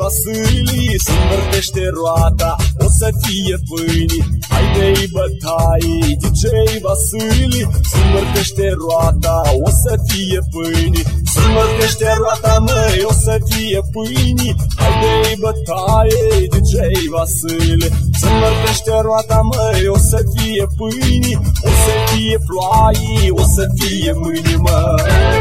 Vasili, se învârtește roata, o să fie pâini. Haide-i bătaie, DJ Vasili, se învârtește roata, o să fie pâini. Se învârtește roata, măi, o să fie pâini. Haide-i bătaie, DJ Vasili, se învârtește roata, măi, o să fie pâini. O să fie ploaie, o să fie mâini, măi.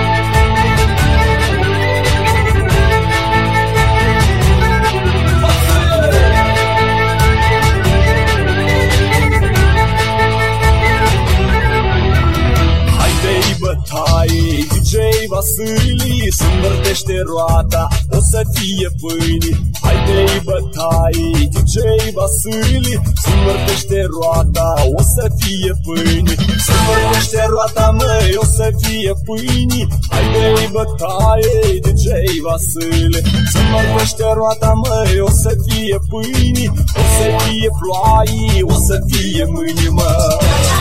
DJ Vasili, se învârtește roata, o să fie pâini. Haide-i bătaie, DJ Vasili, se învârtește roata, o să fie pâini. Se învârtește roata, măi, o să fie pâini. Haide-i bătaie, DJ Vasili, se învârtește roata, măi, o să fie pâini. O să fie ploaie, o să fie mâini, măi.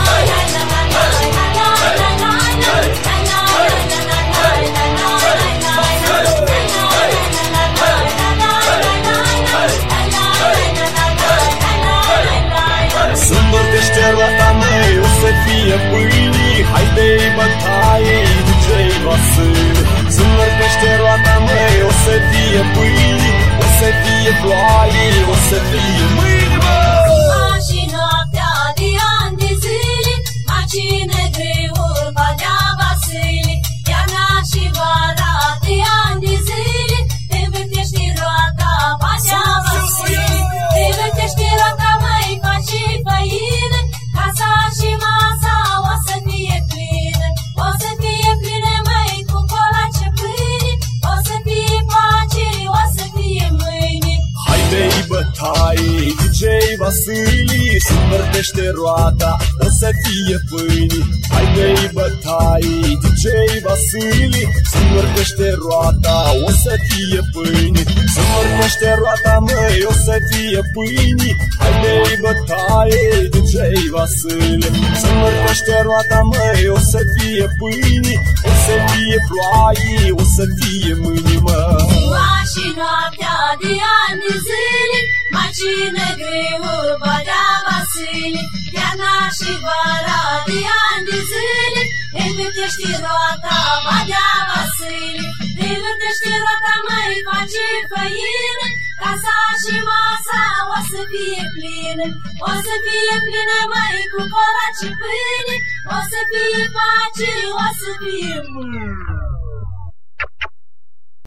Se învârtește roata, măi, o să fie pâini. Haide-i bătaie, DJ Vasili, se învârtește roata, măi, o să fie pâini. O să fie ploaie, o să fie mâini, măi. Și noaptea de ani de zile, macine greuri badea Vasili. Iarna și vara de ani de zile, te învârtește roata, badea Vasili. Te învârtește roata, măi, faci făină, casa și masa o să fie plină. O să fie plină, măi, cu colace pâine. O să fie pace, o să fie mâine. Haide-i bătaie, DJ Vasili, se învârtește roata, o să fie pâini. Haide-i bătaie, DJ Vasili, se învârtește roata, o să fie pâini. Se învârtește roata, măi, o să fie pâini. Haide-i bătaie, DJ Vasili, se învârtește roata, măi, o să fie pâini. O să fie ploaie, o să fie mâini, măi. Și noaptea de ani de zile, macine greuri badea Vasili. Iarna și vara de ani de zile, te învârtește roata, badea Vasili. Te învârtește roata, măi, face făină, casa și masa o să fie plină. O să fie plină, măi, cu colace pâine. O să fie pace, o să fie mâine.